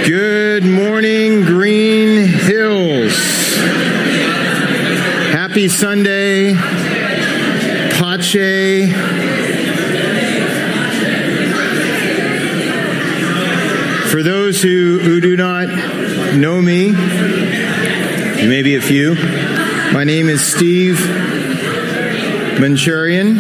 Good morning, Green Hills. Happy Sunday. Pace. For those who do not know me, maybe a few, my name is Steve Manchurian.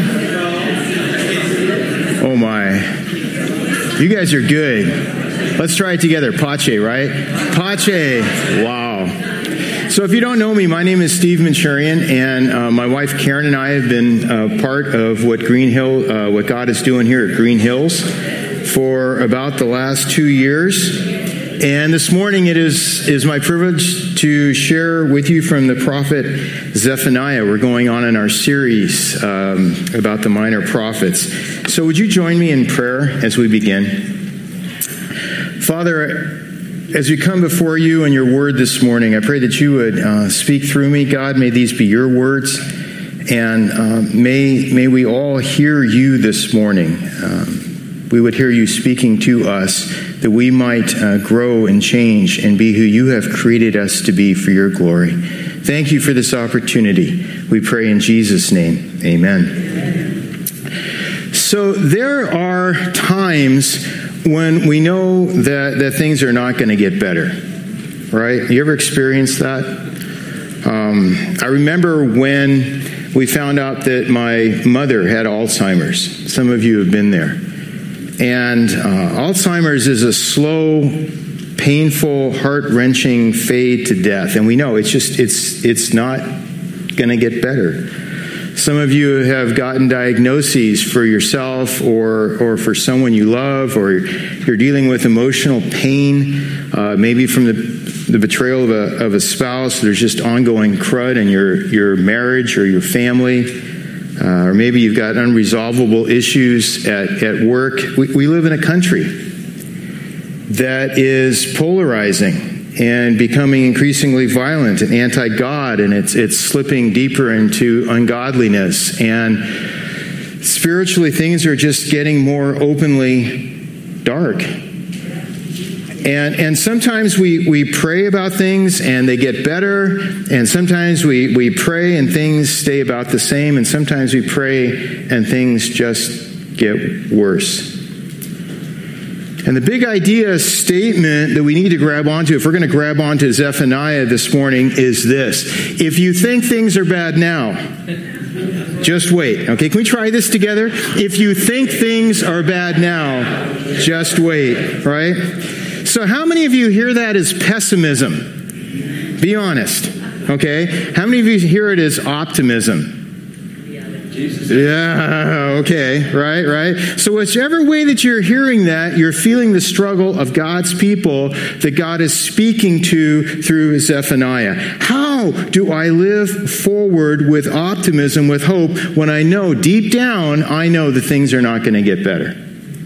Oh my, you guys are good. Let's try it together. Pace, right? Pace. Wow. So if you don't know me, my name is Steve Manchurian, and my wife Karen and I have been part of what what God is doing here at Green Hills for about the last 2 years. And this morning it is my privilege to share with you from the prophet Zephaniah. We're going on in our series about the minor prophets. So would you join me in prayer as we begin? Father, as we come before you and your word this morning, I pray that you would speak through me. God, may these be your words, and may we all hear you this morning. We would hear you speaking to us, that we might grow and change and be who you have created us to be for your glory. Thank you for this opportunity. We pray in Jesus' name. Amen. So there are times when we know that things are not going to get better, right? You ever experienced that? I remember when we found out that my mother had Alzheimer's. Some of you have been there. And Alzheimer's is a slow, painful, heart-wrenching fade to death. And we know it's not going to get better. Some of you have gotten diagnoses for yourself or for someone you love, or you're dealing with emotional pain, maybe from the betrayal of a spouse. There's just ongoing crud in your marriage or your family. Or maybe you've got unresolvable issues at work. We live in a country that is polarizing and becoming increasingly violent and anti-God, and it's slipping deeper into ungodliness. And spiritually, things are just getting more openly dark. And sometimes we pray about things and they get better, and sometimes we pray and things stay about the same, and sometimes we pray and things just get worse. And the big idea statement that we need to grab onto, if we're going to grab onto Zephaniah this morning, is this: if you think things are bad now, just wait. Okay, can we try this together? If you think things are bad now, just wait, right? So how many of you hear that as pessimism? Be honest, okay? How many of you hear it as optimism? Jesus. Yeah, okay, right. So whichever way that you're hearing that, you're feeling the struggle of God's people that God is speaking to through Zephaniah. How do I live forward with optimism, with hope, when I know deep down, I know that things are not going to get better?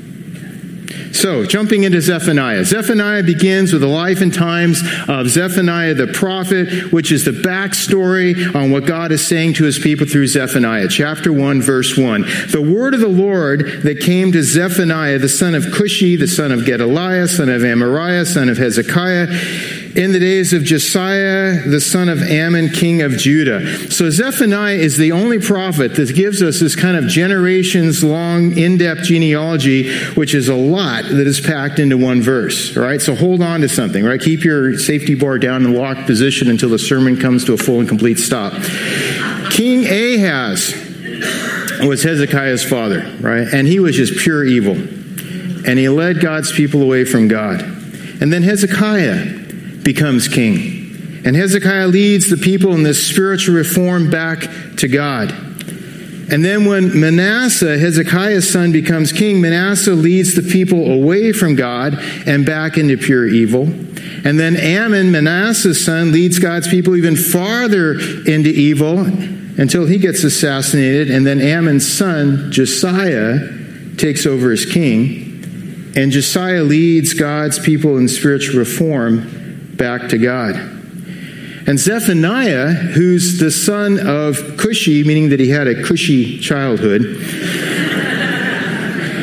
So, jumping into Zephaniah. Zephaniah begins with the life and times of Zephaniah the prophet, which is the backstory on what God is saying to his people through Zephaniah. Chapter 1, verse 1. The word of the Lord that came to Zephaniah, the son of Cushi, the son of Gedaliah, son of Amariah, son of Hezekiah, in the days of Josiah, the son of Ammon, king of Judah. So Zephaniah is the only prophet that gives us this kind of generations-long, in-depth genealogy, which is a lot that is packed into one verse, right? So hold on to something, right? Keep your safety bar down in locked position until the sermon comes to a full and complete stop. King Ahaz was Hezekiah's father, right? And he was just pure evil. And he led God's people away from God. And then Hezekiah becomes king. And Hezekiah leads the people in this spiritual reform back to God. And then when Manasseh, Hezekiah's son, becomes king, Manasseh leads the people away from God and back into pure evil. And then Ammon, Manasseh's son, leads God's people even farther into evil until he gets assassinated. And then Ammon's son, Josiah, takes over as king. And Josiah leads God's people in spiritual reform back to God. And Zephaniah, who's the son of Cushi, meaning that he had a cushy childhood,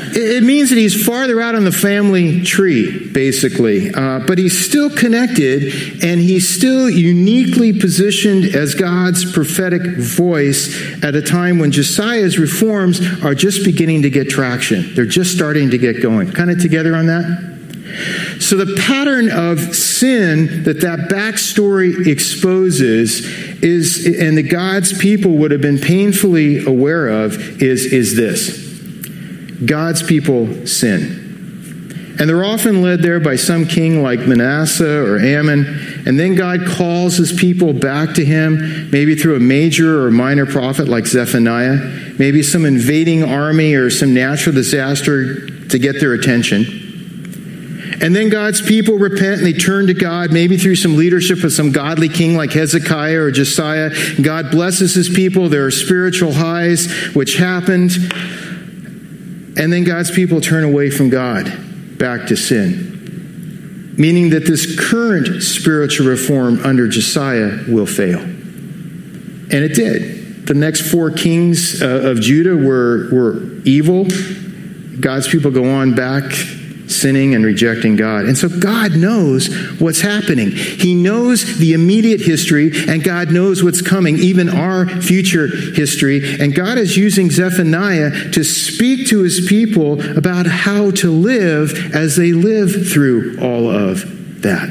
It means that he's farther out on the family tree, basically. But he's still connected, and he's still uniquely positioned as God's prophetic voice at a time when Josiah's reforms are just beginning to get traction. They're just starting to get going. Kind of together on that? So the pattern of sin that backstory exposes is, and the God's people would have been painfully aware of, is this. God's people sin. And they're often led there by some king like Manasseh or Ammon. And then God calls his people back to him, maybe through a major or minor prophet like Zephaniah, maybe some invading army or some natural disaster to get their attention. And then God's people repent and they turn to God, maybe through some leadership of some godly king like Hezekiah or Josiah. God blesses his people. There are spiritual highs, which happened. And then God's people turn away from God, back to sin. Meaning that this current spiritual reform under Josiah will fail. And it did. The next 4 kings of Judah were evil. God's people go on back sinning and rejecting God. And so God knows what's happening. He knows the immediate history, and God knows what's coming, even our future history. And God is using Zephaniah to speak to his people about how to live as they live through all of that.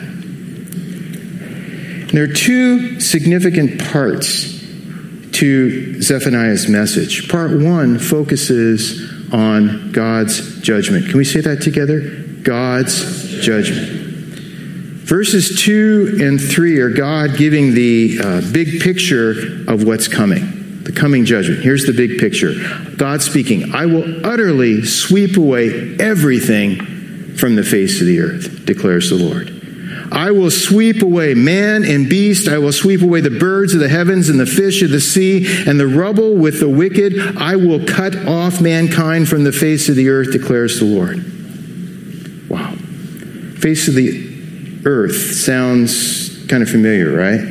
And there are 2 significant parts to Zephaniah's message. Part 1 focuses on God's judgment. Can we say that together? God's judgment. Verses 2 and 3 are God giving the big picture of what's coming, the coming judgment. Here's the big picture. God speaking, I will utterly sweep away everything from the face of the earth, declares the Lord. I will sweep away man and beast. I will sweep away the birds of the heavens and the fish of the sea and the rubble with the wicked. I will cut off mankind from the face of the earth, declares the Lord. Wow. Face of the earth sounds kind of familiar, right?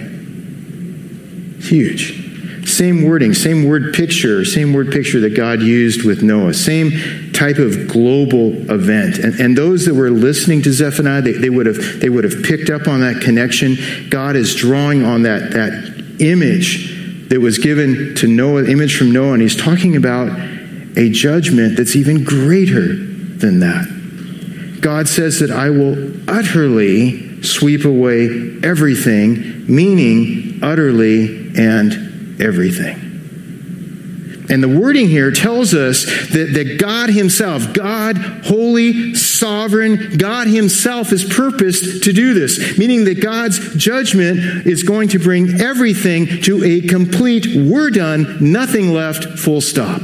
Huge. Same wording, same word picture that God used with Noah. Same type of global event. And those that were listening to Zephaniah, they would have picked up on that connection. God is drawing on that image that was given to Noah, image from Noah, and he's talking about a judgment that's even greater than that. God says that I will utterly sweep away everything, meaning utterly and everything. And the wording here tells us that God himself, God, holy, sovereign, God himself is purposed to do this. Meaning that God's judgment is going to bring everything to a complete, we're done, nothing left, full stop.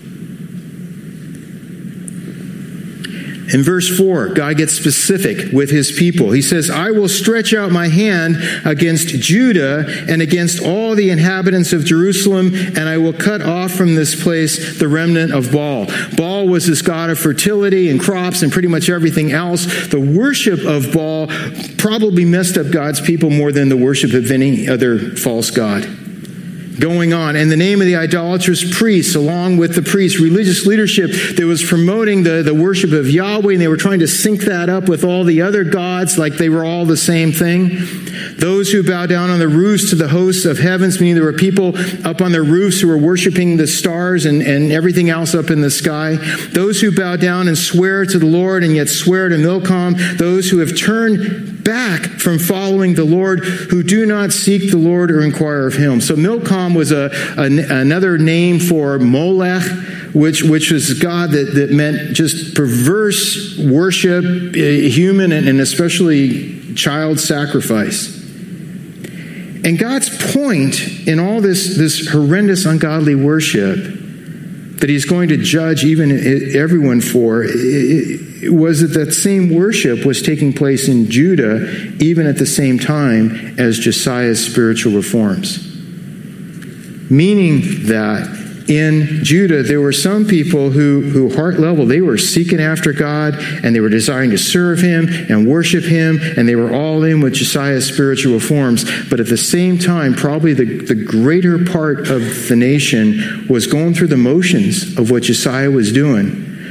In verse 4, God gets specific with his people. He says, I will stretch out my hand against Judah and against all the inhabitants of Jerusalem, and I will cut off from this place the remnant of Baal. Baal was this god of fertility and crops and pretty much everything else. The worship of Baal probably messed up God's people more than the worship of any other false god. Going on. And the name of the idolatrous priests, along with the priests, religious leadership that was promoting the worship of Yahweh, and they were trying to sync that up with all the other gods like they were all the same thing. Those who bow down on the roofs to the hosts of heavens, meaning there were people up on their roofs who were worshiping the stars and everything else up in the sky. Those who bow down and swear to the Lord and yet swear to Milcom. Those who have turned back from following the Lord, who do not seek the Lord or inquire of him. So Milcom was another name for Molech, which was God that meant just perverse worship, human and especially child sacrifice. And God's point in all this horrendous ungodly worship that he's going to judge even everyone for, was that same worship was taking place in Judah even at the same time as Josiah's spiritual reforms. Meaning that in Judah, there were some people who heart level, they were seeking after God and they were desiring to serve him and worship him, and they were all in with Josiah's spiritual reforms. But at the same time, probably the greater part of the nation was going through the motions of what Josiah was doing,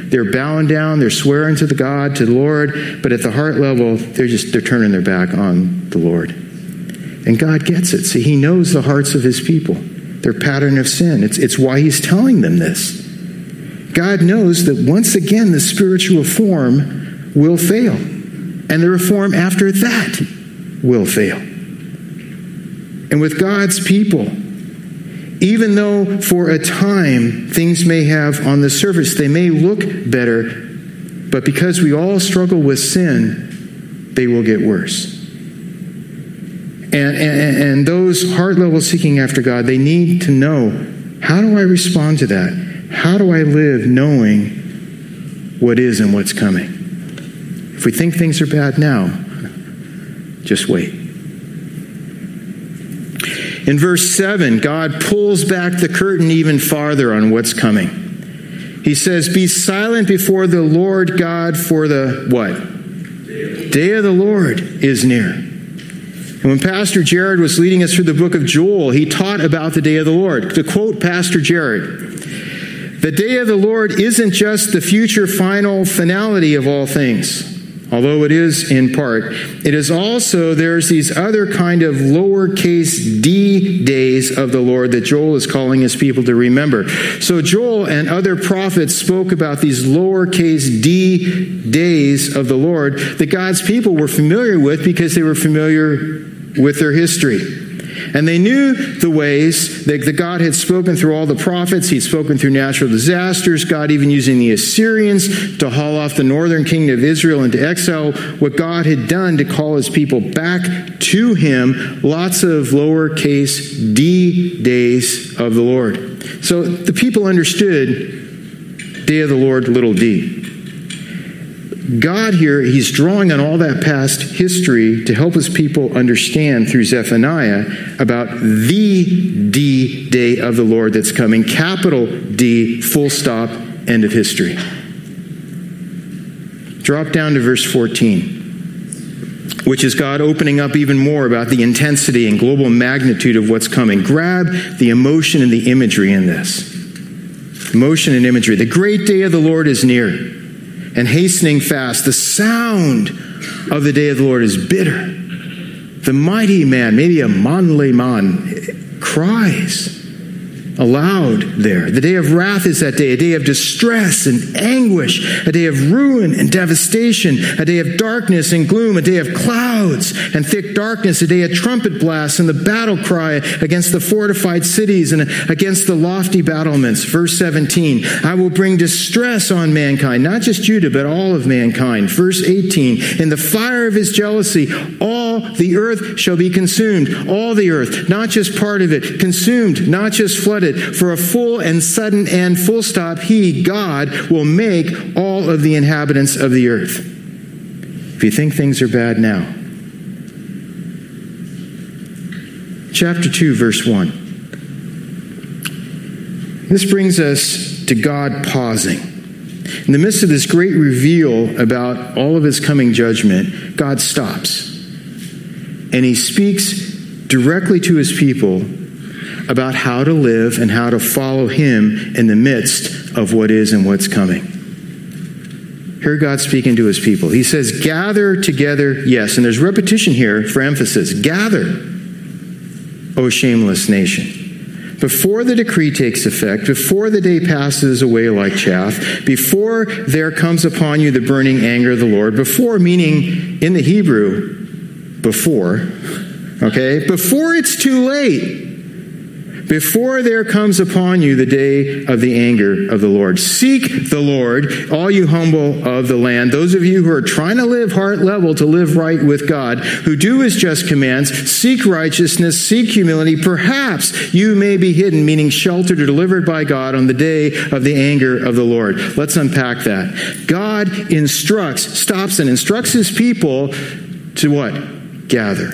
They're bowing down, they're swearing to the Lord, but at the heart level, they're turning their back on the Lord. And God gets it. See, he knows the hearts of his people, their pattern of sin. It's why he's telling them this. God knows that once again, the spiritual reform will fail. And the reform after that will fail. And with God's people, even though for a time things may have on the surface, they may look better, but because we all struggle with sin, they will get worse. And those heart level seeking after God, they need to know, how do I respond to that? How do I live knowing what is and what's coming? If we think things are bad now, just wait. In verse 7, God pulls back the curtain even farther on what's coming. He says, be silent before the Lord God, for the what? Day of the Lord is near. And when Pastor Jared was leading us through the book of Joel, he taught about the day of the Lord. To quote Pastor Jared, the day of the Lord isn't just the future final finality of all things, although it is in part. It is also, there's these other kind of lowercase d days of the Lord that Joel is calling his people to remember. So Joel and other prophets spoke about these lowercase d days of the Lord that God's people were familiar with because they were familiar with their history. And they knew the ways that God had spoken through all the prophets. He'd spoken through natural disasters, God even using the Assyrians to haul off the northern kingdom of Israel into exile, what God had done to call his people back to him. Lots of lowercase d days of the Lord. So the people understood day of the Lord, little d. God here, he's drawing on all that past history to help his people understand through Zephaniah about the D day of the Lord that's coming. Capital D, full stop, end of history. Drop down to verse 14, which is God opening up even more about the intensity and global magnitude of what's coming. Grab the emotion and the imagery in this. Emotion and imagery. The great day of the Lord is near and hastening fast. The sound of the day of the Lord is bitter. The mighty man, maybe a manly man, cries aloud there. The day of wrath is that day, a day of distress and anguish, a day of ruin and devastation, a day of darkness and gloom, a day of clouds and thick darkness, a day of trumpet blasts and the battle cry against the fortified cities and against the lofty battlements. Verse 17, I will bring distress on mankind, not just Judah, but all of mankind. Verse 18, in the fire of his jealousy, all the earth shall be consumed. All the earth, not just part of it, consumed, not just flooded. For a full and sudden end, full stop, he, God, will make all of the inhabitants of the earth. If you think things are bad now. Chapter 2, verse 1. This brings us to God pausing. In the midst of this great reveal about all of his coming judgment, God stops. And he speaks directly to his people about how to live and how to follow him in the midst of what is and what's coming. Hear God speaking to his people. He says, gather together, yes, and there's repetition here for emphasis. Gather, O shameless nation. Before the decree takes effect, before the day passes away like chaff, before there comes upon you the burning anger of the Lord, before, meaning in the Hebrew, before, okay, before it's too late, before there comes upon you the day of the anger of the Lord. Seek the Lord, all you humble of the land, those of you who are trying to live heart level, to live right with God, who do his just commands, seek righteousness, seek humility. Perhaps you may be hidden, meaning sheltered or delivered by God on the day of the anger of the Lord. Let's unpack that. God stops and instructs his people to what? Gather.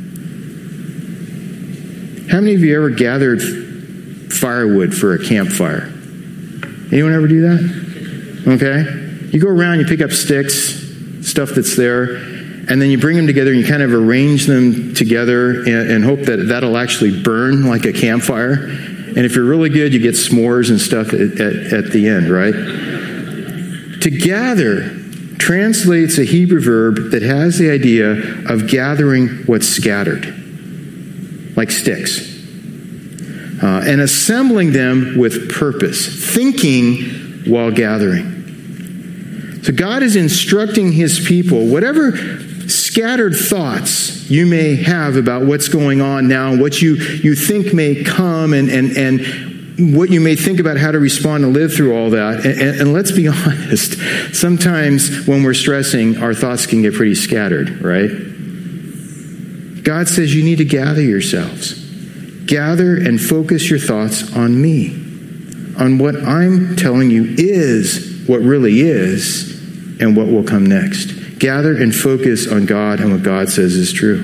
How many of you ever gathered firewood for a campfire? Anyone ever do that? Okay. You go around, you pick up sticks, stuff that's there, and then you bring them together and you kind of arrange them together and hope that that'll actually burn like a campfire. And if you're really good, you get s'mores and stuff at the end, right? To gather translates a Hebrew verb that has the idea of gathering what's scattered, like sticks, and assembling them with purpose, thinking while gathering. So God is instructing his people, whatever scattered thoughts you may have about what's going on now, what you think may come, and what you may think about how to respond and live through all that. And let's be honest, sometimes when we're stressing, our thoughts can get pretty scattered, right? God says you need to gather yourselves. Gather and focus your thoughts on me, on what I'm telling you is what really is and what will come next. Gather and focus on God and what God says is true.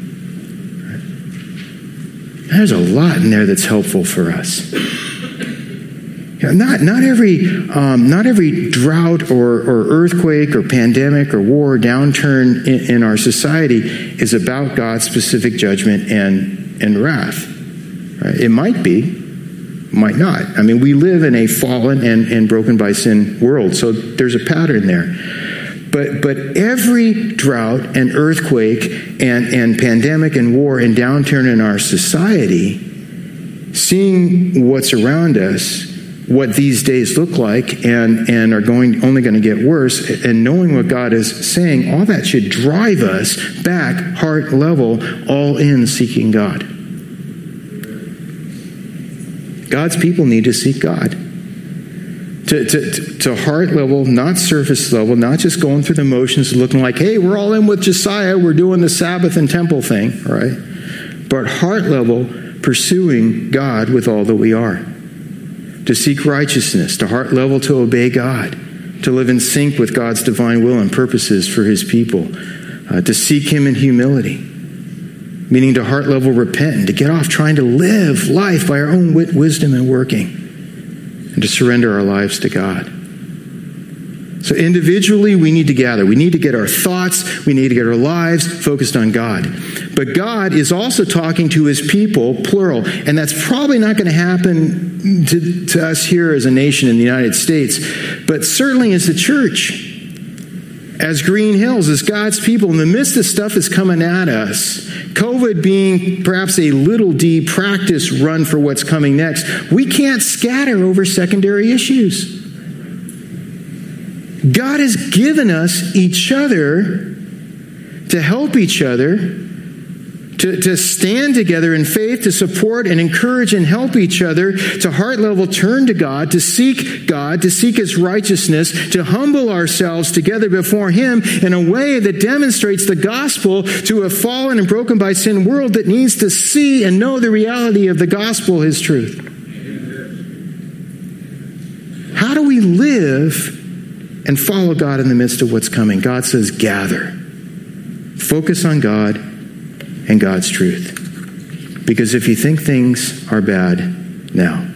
There's a lot in there that's helpful for us. Not every drought or earthquake or pandemic or war or downturn in our society is about God's specific judgment and wrath. Right? It might be, might not. I mean, we live in a fallen and broken by sin world, so there's a pattern there. But every drought and earthquake and pandemic and war and downturn in our society, seeing what's around us, what these days look like and are only going to get worse, and knowing what God is saying, all that should drive us back, heart level, all in seeking God. God's people need to seek God. To heart level, not surface level, not just going through the motions looking like, hey, we're all in with Josiah, we're doing the Sabbath and temple thing, right? But heart level, pursuing God with all that we are. To seek righteousness, to heart level, to obey God, to live in sync with God's divine will and purposes for his people, to seek him in humility, meaning to heart level repent and to get off trying to live life by our own wisdom and working, and to surrender our lives to God. So individually, we need to gather. We need to get our thoughts, we need to get our lives focused on God. But God is also talking to his people, plural, and that's probably not going to happen to us here as a nation in the United States, but certainly as the church, as Green Hills, as God's people, in the midst of stuff that's coming at us, COVID being perhaps a little d practice run for what's coming next, we can't scatter over secondary issues. God has given us each other to help each other, to stand together in faith, to support and encourage and help each other, to heart level turn to God, to seek his righteousness, to humble ourselves together before him in a way that demonstrates the gospel to a fallen and broken by sin world that needs to see and know the reality of the gospel, his truth. How do we live and follow God in the midst of what's coming? God says, gather. Focus on God and God's truth. Because if you think things are bad now.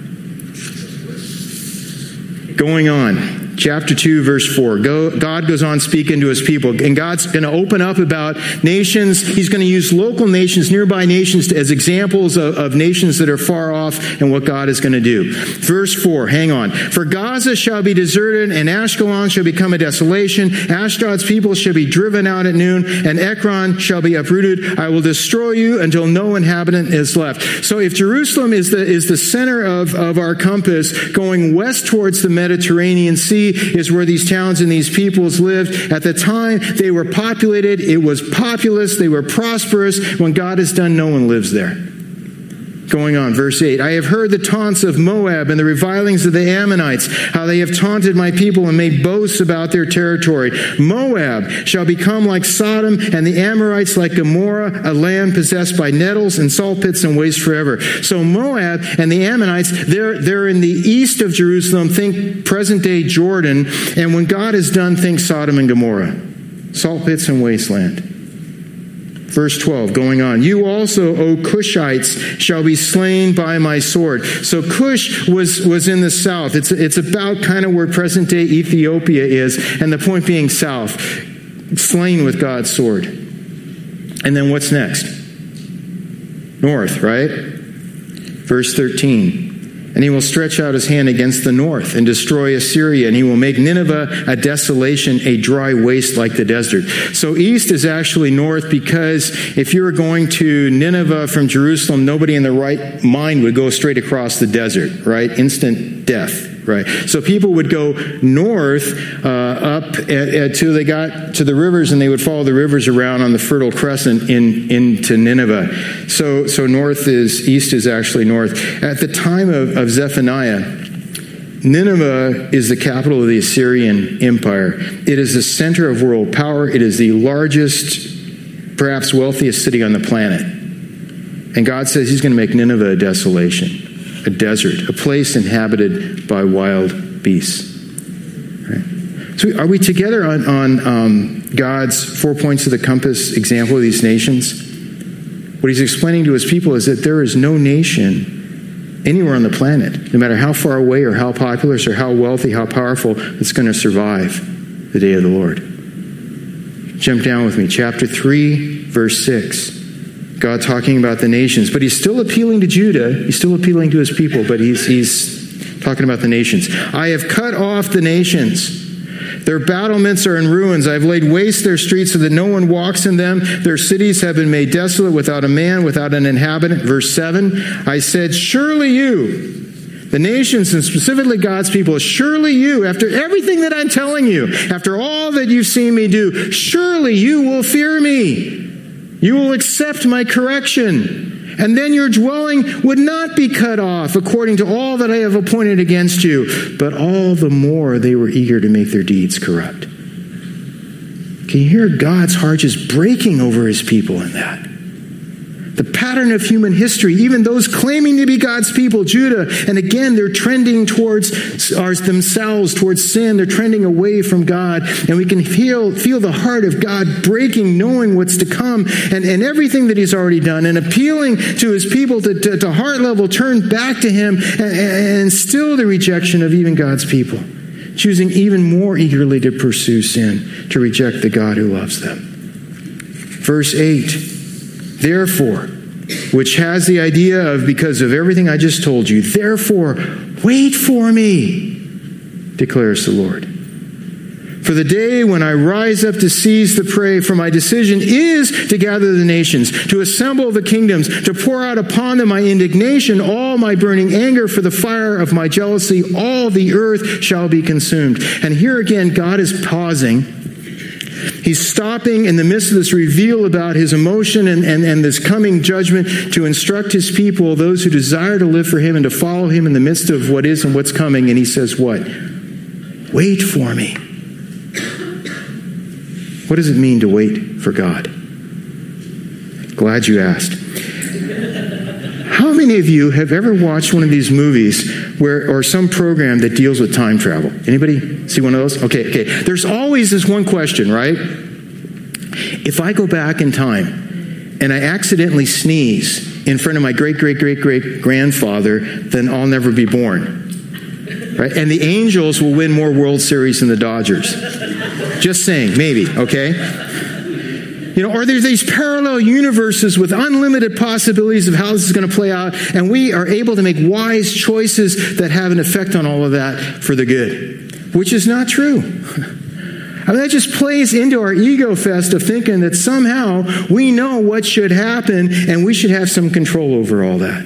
Going on. Chapter 2, verse 4. God goes on speaking to his people. And God's going to open up about nations. He's going to use local nations, nearby nations, as examples of nations that are far off and what God is going to do. Verse 4, hang on. For Gaza shall be deserted, and Ashkelon shall become a desolation. Ashdod's people shall be driven out at noon, and Ekron shall be uprooted. I will destroy you until no inhabitant is left. So if Jerusalem is the center of our compass, going west towards the Mediterranean Sea, is where these towns and these peoples lived. At the time, they were populated. It was populous. They were prosperous. When God is done, no one lives there. Going on, verse 8. I have heard the taunts of Moab and the revilings of the Ammonites, how they have taunted my people and made boasts about their territory. Moab shall become like Sodom, and the Amorites like Gomorrah, a land possessed by nettles and salt pits and waste forever. So Moab and the Ammonites, they're in the east of Jerusalem. Think present-day Jordan. And when God is done, think Sodom and Gomorrah. Salt pits and wasteland. Verse 12, going on. You also, O Cushites, shall be slain by my sword. So Cush was in the south. It's about kind of where present-day Ethiopia is, and the point being south. Slain with God's sword. And then what's next? North, right? Verse 13. And he will stretch out his hand against the north and destroy Assyria, and he will make Nineveh a desolation, a dry waste like the desert. So east is actually north, because if you were going to Nineveh from Jerusalem, nobody in their right mind would go straight across the desert, right? Instant death. Right. So people would go north up until they got to the rivers, and they would follow the rivers around on the Fertile Crescent into Nineveh. So east is actually north. At the time of Zephaniah, Nineveh is the capital of the Assyrian Empire. It is the center of world power. It is the largest, perhaps wealthiest city on the planet. And God says he's going to make Nineveh a desolation. A desert, a place inhabited by wild beasts. Right? So are we together on God's 4 points of the compass example of these nations? What he's explaining to his people is that there is no nation anywhere on the planet, no matter how far away or how populous or how wealthy, how powerful, that's going to survive the day of the Lord. Jump down with me. Chapter 3, verse 6. God talking about the nations, but he's still appealing to Judah. He's still appealing to his people, but he's talking about the nations. I have cut off the nations. Their battlements are in ruins. I have laid waste their streets so that no one walks in them. Their cities have been made desolate, without a man, without an inhabitant. Verse 7, I said, surely you, the nations, and specifically God's people, surely you, after everything that I'm telling you, after all that you've seen me do, surely you will fear me. You will accept my correction, and then your dwelling would not be cut off according to all that I have appointed against you. But all the more they were eager to make their deeds corrupt. Can you hear God's heart just breaking over his people in that? The pattern of human history, even those claiming to be God's people, Judah, and again, they're trending towards themselves, towards sin. They're trending away from God. And we can feel the heart of God breaking, knowing what's to come, and everything that he's already done, and appealing to his people to heart level turn back to him, and still the rejection of even God's people, choosing even more eagerly to pursue sin, to reject the God who loves them. Verse 8. Therefore, which has the idea of because of everything I just told you, therefore, wait for me, declares the Lord. For the day when I rise up to seize the prey, for my decision is to gather the nations, to assemble the kingdoms, to pour out upon them my indignation, all my burning anger, for the fire of my jealousy, all the earth shall be consumed. And here again, God is pausing. He's stopping in the midst of this reveal about his emotion and this coming judgment to instruct his people, those who desire to live for him and to follow him in the midst of what is and what's coming. And he says what? Wait for me. What does it mean to wait for God? Glad you asked. How many of you have ever watched one of these movies or some program that deals with time travel? Anybody see one of those? Okay. There's always this one question, right? If I go back in time and I accidentally sneeze in front of my great-great-great-great-grandfather, then I'll never be born. Right? And the Angels will win more World Series than the Dodgers. Just saying, maybe, okay? Or there's these parallel universes with unlimited possibilities of how this is going to play out, and we are able to make wise choices that have an effect on all of that for the good, which is not true. I mean, that just plays into our ego fest of thinking that somehow we know what should happen and we should have some control over all that.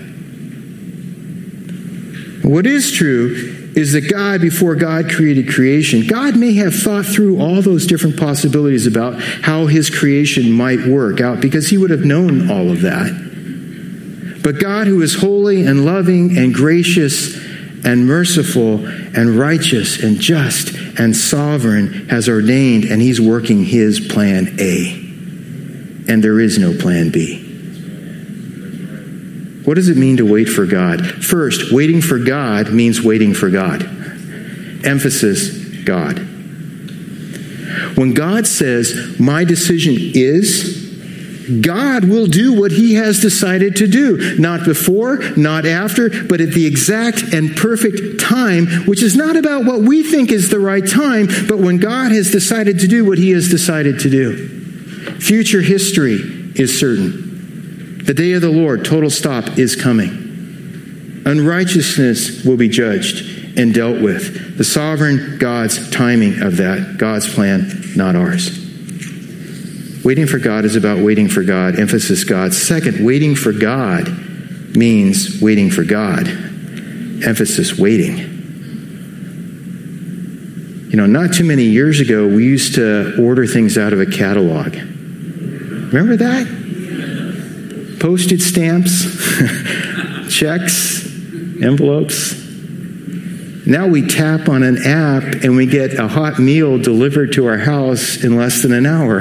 What is true is that God, before God created creation, God may have thought through all those different possibilities about how his creation might work out, because he would have known all of that. But God, who is holy and loving and gracious and merciful and righteous and just and sovereign, has ordained, and he's working his plan A. And there is no plan B. What does it mean to wait for God? First, waiting for God means waiting for God. Emphasis, God. When God says, my decision is, God will do what he has decided to do. Not before, not after, but at the exact and perfect time, which is not about what we think is the right time, but when God has decided to do what he has decided to do. Future history is certain. The day of the Lord, total stop, is coming. Unrighteousness will be judged and dealt with. The sovereign God's timing of that, God's plan, not ours. Waiting for God is about waiting for God. Emphasis God. Second, waiting for God means waiting for God. Emphasis waiting. Not too many years ago, we used to order things out of a catalog. Remember that? Postage stamps, checks, envelopes. Now we tap on an app and we get a hot meal delivered to our house in less than an hour.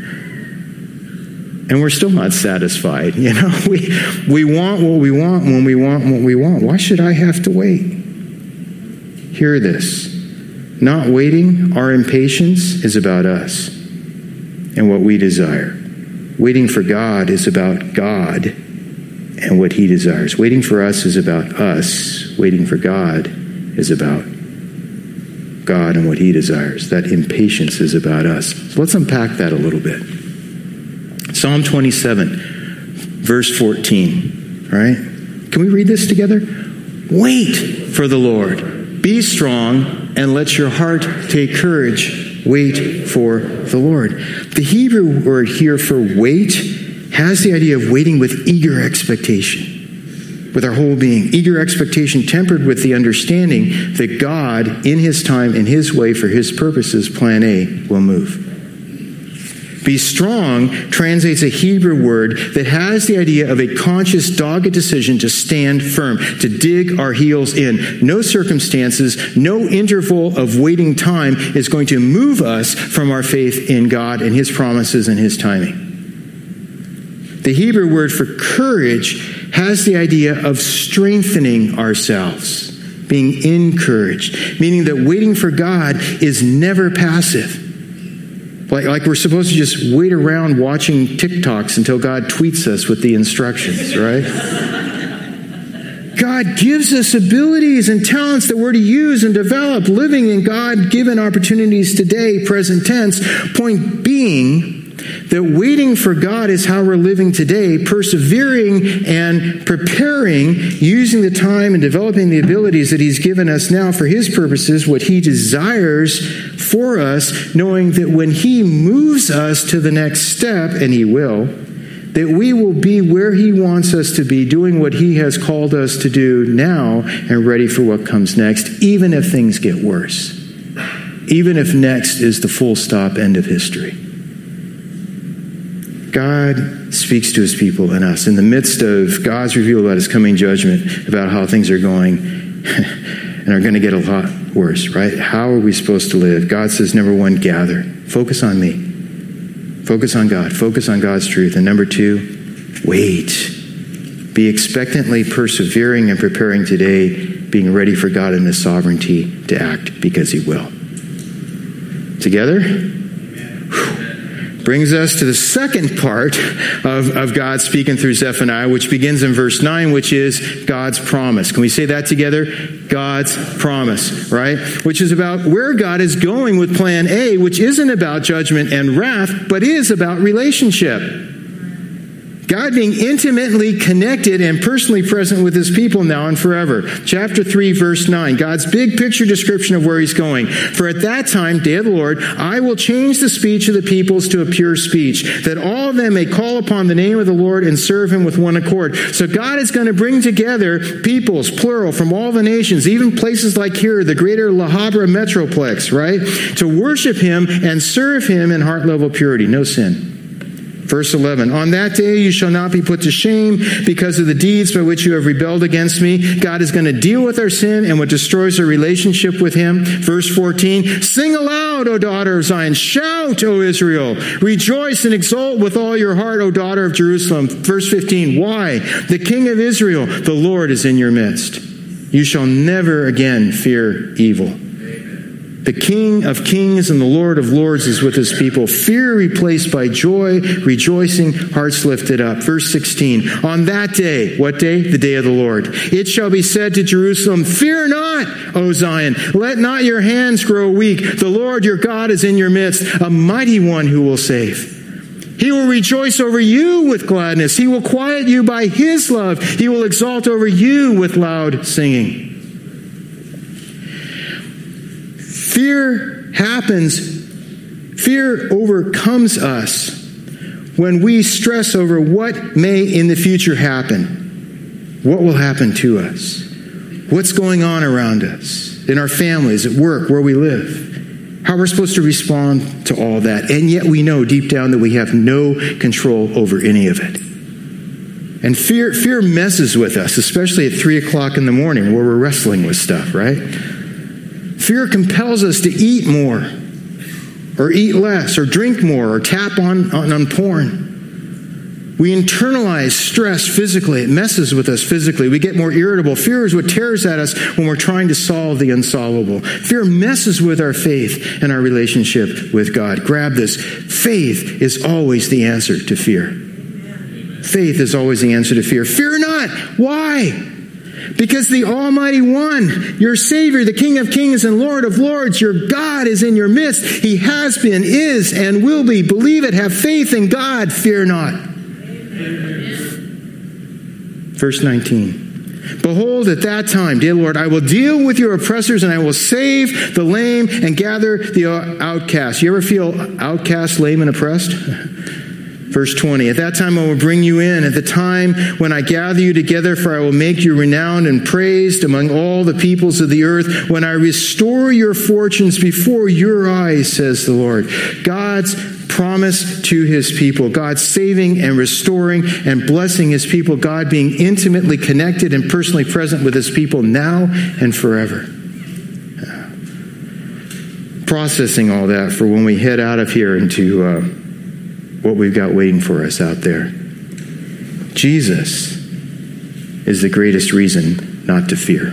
And we're still not satisfied. We want what we want when we want what we want. Why should I have to wait? Hear this. Not waiting, our impatience is about us and what we desire. Waiting for God is about God and what he desires. Waiting for us is about us. Waiting for God is about God and what he desires. That impatience is about us. So let's unpack that a little bit. Psalm 27, verse 14. All right? Can we read this together? Wait for the Lord. Be strong and let your heart take courage. Wait for the Lord. The Hebrew word here for wait has the idea of waiting with eager expectation, with our whole being. Eager expectation tempered with the understanding that God, in his time, in his way, for his purposes, plan A, will move. Be strong translates a Hebrew word that has the idea of a conscious, dogged decision to stand firm, to dig our heels in. No circumstances, no interval of waiting time is going to move us from our faith in God and his promises and his timing. The Hebrew word for courage has the idea of strengthening ourselves, being encouraged, meaning that waiting for God is never passive. Like we're supposed to just wait around watching TikToks until God tweets us with the instructions, right? God gives us abilities and talents that we're to use and develop, living in God-given opportunities today, present tense. Point being that waiting for God is how we're living today, persevering and preparing, using the time and developing the abilities that he's given us now for his purposes, what he desires for us, knowing that when he moves us to the next step, and he will, that we will be where he wants us to be, doing what he has called us to do now and ready for what comes next, even if things get worse, even if next is the full stop end of history. God speaks to his people and us in the midst of God's reveal about his coming judgment, about how things are going and are going to get a lot worse, right? How are we supposed to live? God says, number one, gather. Focus on me. Focus on God. Focus on God's truth. And number two, wait. Be expectantly persevering and preparing today, being ready for God and his sovereignty to act because he will. Together? Brings us to the second part of God speaking through Zephaniah, which begins in verse 9, which is God's promise. Can we say that together? God's promise, right? Which is about where God is going with plan A, which isn't about judgment and wrath, but is about relationship. God being intimately connected and personally present with his people now and forever. Chapter 3, verse 9, God's big picture description of where he's going. For at that time, day of the Lord, I will change the speech of the peoples to a pure speech, that all of them may call upon the name of the Lord and serve him with one accord. So God is going to bring together peoples, plural, from all the nations, even places like here, the greater La Habra Metroplex, right? To worship him and serve him in heart level purity, no sin. Verse 11, on that day you shall not be put to shame because of the deeds by which you have rebelled against me. God is going to deal with our sin and what destroys our relationship with him. Verse 14, sing aloud, O daughter of Zion. Shout, O Israel. Rejoice and exult with all your heart, O daughter of Jerusalem. Verse 15, why? The King of Israel, the Lord, is in your midst. You shall never again fear evil. The King of kings and the Lord of lords is with his people. Fear replaced by joy, rejoicing, hearts lifted up. Verse 16, on that day, what day? The day of the Lord. It shall be said to Jerusalem, fear not, O Zion. Let not your hands grow weak. The Lord your God is in your midst, a mighty one who will save. He will rejoice over you with gladness. He will quiet you by his love. He will exalt over you with loud singing. Fear overcomes us when we stress over what may in the future happen. What will happen to us? What's going on around us, in our families, at work, where we live? How we're supposed to respond to all that. And yet we know deep down that we have no control over any of it. And fear messes with us, especially at 3 o'clock in the morning where we're wrestling with stuff, right? Fear compels us to eat more, or eat less, or drink more, or tap on porn. We internalize stress physically. It messes with us physically. We get more irritable. Fear is what tears at us when we're trying to solve the unsolvable. Fear messes with our faith and our relationship with God. Grab this. Faith is always the answer to fear. Faith is always the answer to fear. Fear not. Why? Because the Almighty One, your Savior, the King of Kings and Lord of Lords, your God is in your midst. He has been, is, and will be. Believe it. Have faith in God. Fear not. Amen. Verse 19. Behold, at that time, dear Lord, I will deal with your oppressors, and I will save the lame and gather the outcast. You ever feel outcast, lame, and oppressed? Verse 20, at that time I will bring you in, at the time when I gather you together, for I will make you renowned and praised among all the peoples of the earth, when I restore your fortunes before your eyes, says the Lord. God's promise to his people, God saving and restoring and blessing his people, God being intimately connected and personally present with his people now and forever. Processing all that for when we head out of here into what we've got waiting for us out there. Jesus is the greatest reason not to fear.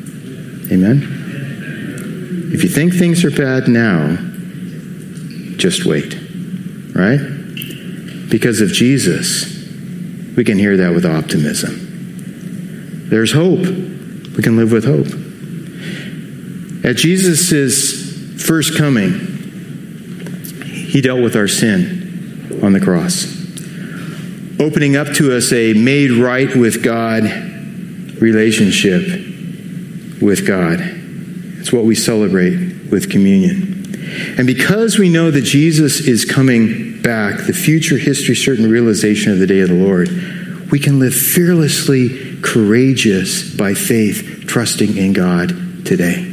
Amen? If you think things are bad now, just wait. Right? Because of Jesus, we can hear that with optimism. There's hope. We can live with hope. At Jesus' first coming, he dealt with our sin on the cross, opening up to us a made right with God relationship with God. It's what we celebrate with communion. And because we know that Jesus is coming back, the future history certain realization of the day of the Lord, we can live fearlessly courageous by faith, trusting in God today.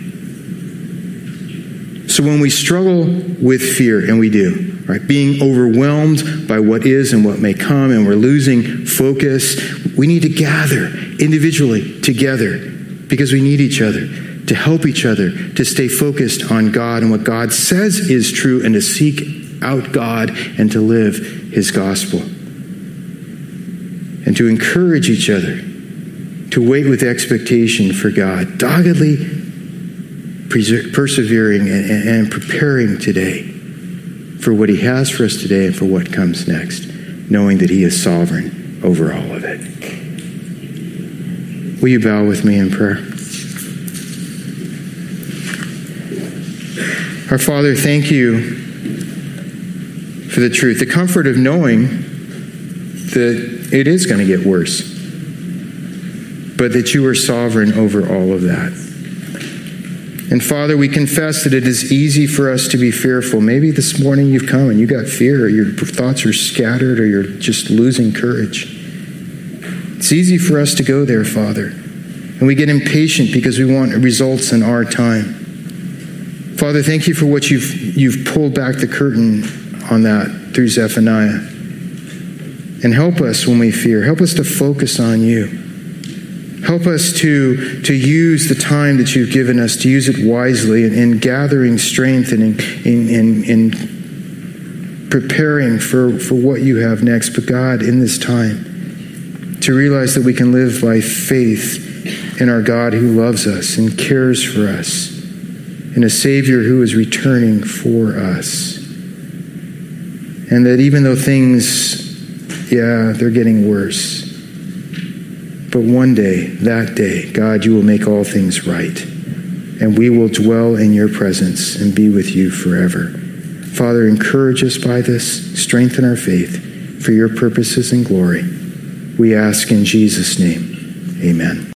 So when we struggle with fear, and we do, right, being overwhelmed by what is and what may come, and we're losing focus, we need to gather individually together because we need each other to help each other to stay focused on God and what God says is true, and to seek out God and to live his gospel. And to encourage each other to wait with expectation for God, doggedly persevering and preparing today for what he has for us today and for what comes next, knowing that he is sovereign over all of it. Will you bow with me in prayer? Our Father, thank you for the truth, the comfort of knowing that it is going to get worse, but that you are sovereign over all of that. And Father, we confess that it is easy for us to be fearful. Maybe this morning you've come and you got fear, or your thoughts are scattered, or you're just losing courage. It's easy for us to go there, Father. And we get impatient because we want results in our time. Father, thank you for what you've pulled back the curtain on that through Zephaniah. And help us when we fear. Help us to focus on you. Help us to use the time that you've given us, to use it wisely in gathering strength and in preparing for what you have next. But God, in this time, to realize that we can live by faith in our God who loves us and cares for us, and a Savior who is returning for us. And that even though things, they're getting worse, but one day, that day, God, you will make all things right. And we will dwell in your presence and be with you forever. Father, encourage us by this, strengthen our faith. for your purposes and glory. We ask in Jesus' name. Amen.